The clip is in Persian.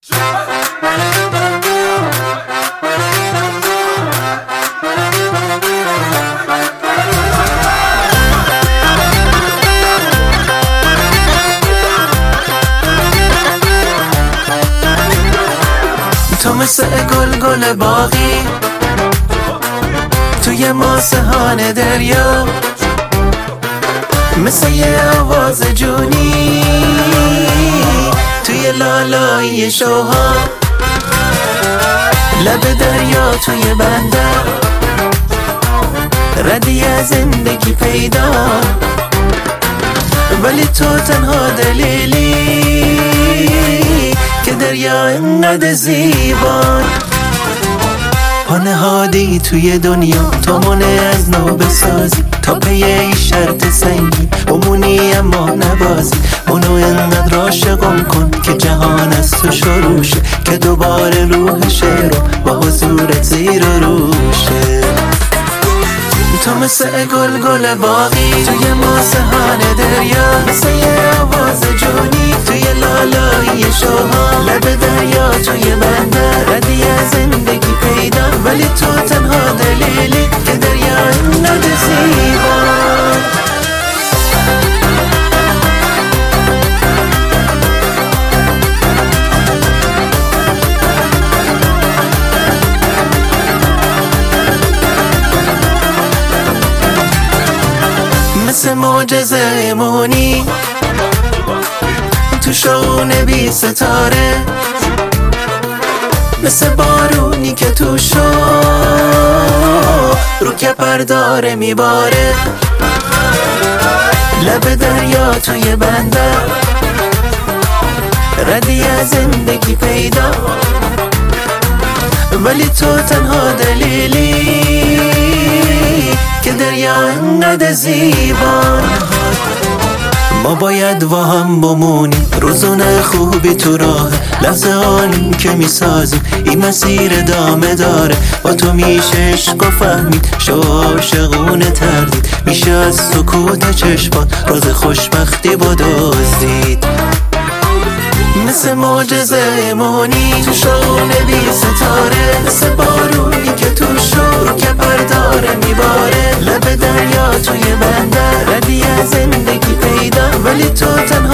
تو مثل گل باقی توی ماسهان دریا، مثل یه آواز جونی توی لالایی شوها، لب دریا توی بندر، ردی از زندگی پیدا، ولی تو تنها دلیلی که دریا انقدر زیبان. پا نهادی توی دنیا تا منه از نو بسازی، تا پی ای شرط سنگی بمونی اما نبازی. منو انقدر عاشقم کن که جهان از تو شروع شه، که دوباره روح شعر با حضورت زیر و روشه. تو مثل گل باقی توی ماسهان دریا، مثل یه آواز جونی توی لالایی شوها، لب دریا توی بندر، ردی از زندگی پیدا، ولی تو تنها دلیلی که دریا انقدر زیبان. مثل معجزه مونی تو شون بی ستاره، مثل بارونی که تو شو رو کپر داره میباره، لب دریا توی بندر، ردی از زندگی پیدا، ولی تو تنها دلیلی که دریا انقدر زیبان. ما باید با هم بمونیم، روزونه خوبی تو راه، لحظه آنیم که میسازیم این مسیر ادامه داره. با تو میشه عشق و فهمید، شو عاشقونه تردید، میشه از سکوت چشمات راز خوشبختی با دزدید. مثل معجزه مونی تو شون بی ستاره، مثل بارونی که تو شو رو کپر داره میباره، لب دریا توی بندر، ردی از زندگی پیدا، ولی تو تنها